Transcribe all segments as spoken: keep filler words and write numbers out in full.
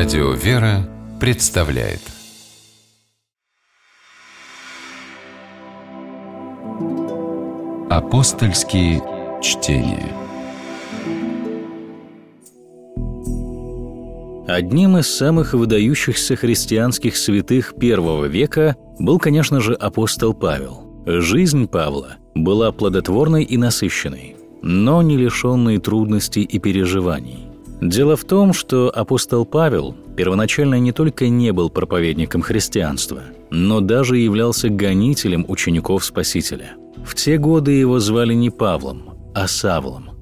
Радио «Вера» представляет Апостольские чтения. Одним из самых выдающихся христианских святых первого века был, конечно же, апостол Павел. Жизнь Павла была плодотворной и насыщенной, но не лишенной трудностей и переживаний. Дело в том, что апостол Павел первоначально не только не был проповедником христианства, но даже являлся гонителем учеников Спасителя. В те годы его звали не Павлом, а Савлом.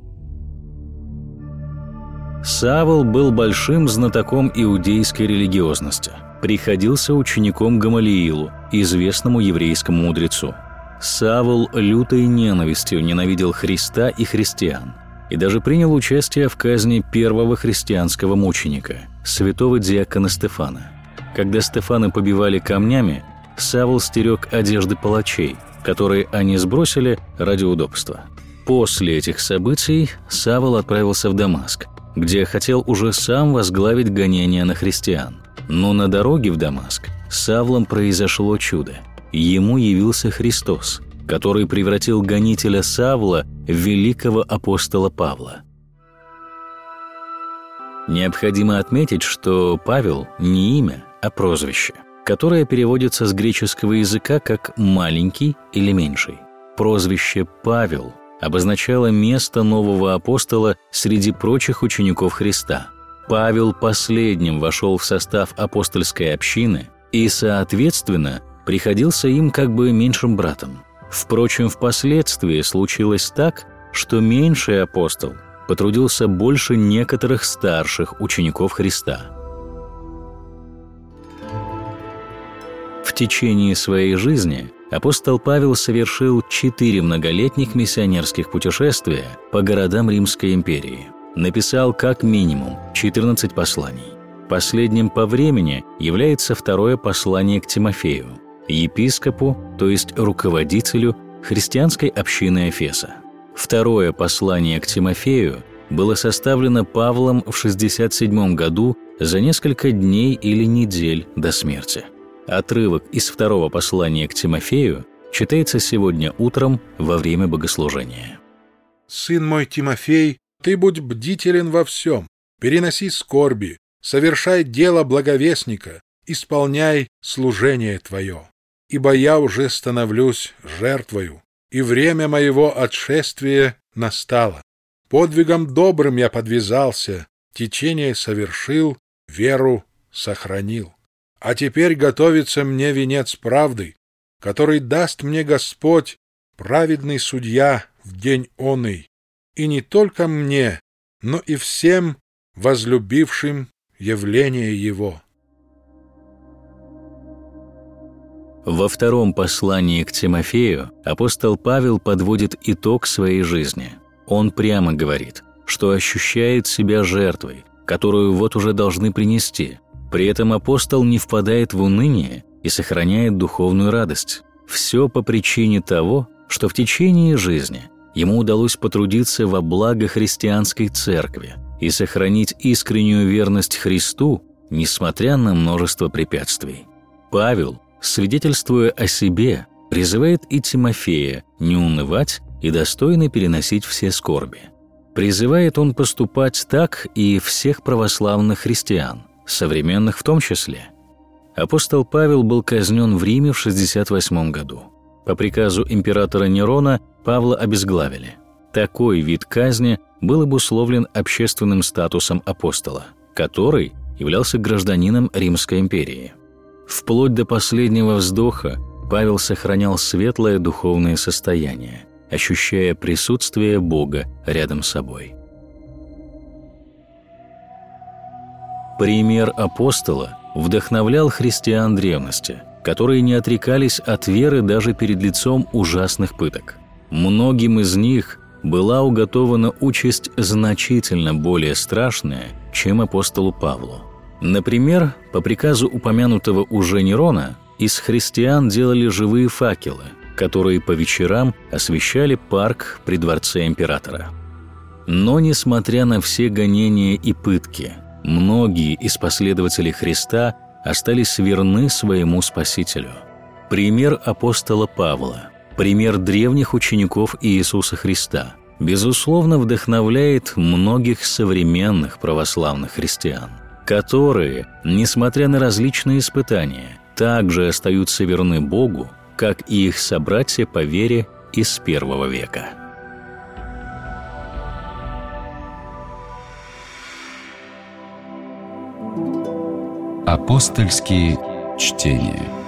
Савл был большим знатоком иудейской религиозности, приходился учеником Гамалиилу, известному еврейскому мудрецу. Савл лютой ненавистью ненавидел Христа и христиан и даже принял участие в казни первого христианского мученика, святого диакона Стефана. Когда Стефана побивали камнями, Савл стерег одежды палачей, которые они сбросили ради удобства. После этих событий Савл отправился в Дамаск, где хотел уже сам возглавить гонения на христиан. Но на дороге в Дамаск с Савлом произошло чудо. Ему явился Христос, который превратил гонителя Савла в великого апостола Павла. Необходимо отметить, что Павел не имя, а прозвище, которое переводится с греческого языка как «маленький» или «меньший». Прозвище «Павел» обозначало место нового апостола среди прочих учеников Христа. Павел последним вошел в состав апостольской общины и, соответственно, приходился им как бы меньшим братом. Впрочем, впоследствии случилось так, что меньший апостол потрудился больше некоторых старших учеников Христа. В течение своей жизни апостол Павел совершил четыре многолетних миссионерских путешествия по городам Римской империи. Написал как минимум четырнадцать посланий. Последним по времени является второе послание к Тимофею, епископу, то есть руководителю христианской общины Эфеса. Второе послание к Тимофею было составлено Павлом в шестьдесят седьмом году за несколько дней или недель до смерти. Отрывок из второго послания к Тимофею читается сегодня утром во время богослужения. «Сын мой Тимофей, ты будь бдителен во всем, переноси скорби, совершай дело благовестника, исполняй служение твое. Ибо я уже становлюсь жертвою, и время моего отшествия настало. Подвигом добрым я подвязался, течение совершил, веру сохранил. А теперь готовится мне венец правды, который даст мне Господь, праведный судья, в день оный, и не только мне, но и всем возлюбившим явление Его». Во втором послании к Тимофею апостол Павел подводит итог своей жизни. Он прямо говорит, что ощущает себя жертвой, которую вот уже должны принести. При этом апостол не впадает в уныние и сохраняет духовную радость. Все по причине того, что в течение жизни ему удалось потрудиться во благо христианской церкви и сохранить искреннюю верность Христу, несмотря на множество препятствий. Павел, свидетельствуя о себе, призывает и Тимофея не унывать и достойно переносить все скорби. Призывает он поступать так и всех православных христиан, современных в том числе. Апостол Павел был казнен в Риме в шестьдесят восьмом году. По приказу императора Нерона Павла обезглавили. Такой вид казни был обусловлен общественным статусом апостола, который являлся гражданином Римской империи. Вплоть до последнего вздоха Павел сохранял светлое духовное состояние, ощущая присутствие Бога рядом с собой. Пример апостола вдохновлял христиан древности, которые не отрекались от веры даже перед лицом ужасных пыток. Многим из них была уготована участь значительно более страшная, чем апостолу Павлу. Например, по приказу упомянутого уже Нерона из христиан делали живые факелы, которые по вечерам освещали парк при дворце императора. Но, несмотря на все гонения и пытки, Многие из последователей Христа остались верны своему Спасителю. Пример апостола Павла, пример древних учеников Иисуса Христа, безусловно, вдохновляет многих современных православных христиан, которые, несмотря на различные испытания, также остаются верны Богу, как и их собратья по вере из первого века. Апостольские чтения.